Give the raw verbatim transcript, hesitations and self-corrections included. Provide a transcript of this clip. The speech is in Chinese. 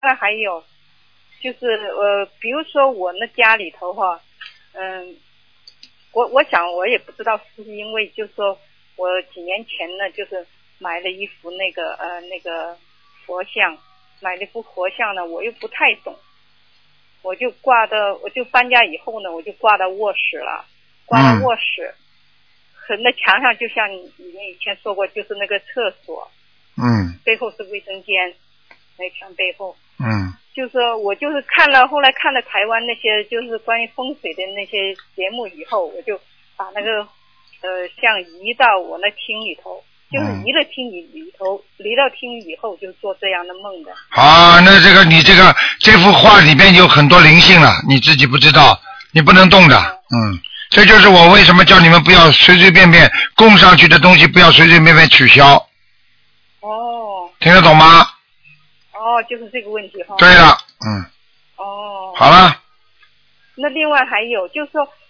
外还有就是呃，比如说我那家里头哈，嗯，我我想我也不知道是不是因为就是说我几年前呢，就是买了一幅那个呃那个佛像，买了一幅佛像呢，我又不太懂，我就挂到我就搬家以后呢，我就挂到卧室了，挂到卧室，和那墙上就像你你以前说过，就是那个厕所， 嗯， 背后是卫生间，那墙背后， 嗯， 就是说我就是看了后来看了台湾那些就是关于风水的那些节目以后，我就把那个呃像移到我那厅里头，就是移了厅里里头，移到厅以后就做这样的梦的。 啊，那这个你这个这幅画里边有很多灵性了，你自己不知道，你不能动的，嗯，这就是我为什么叫你们不要随随便便供上去的东西不要随随便便取消。 哦。 听得懂吗？ 哦，就是这个问题哈。 对了，嗯。 哦。 好了。 那另外还有就是说，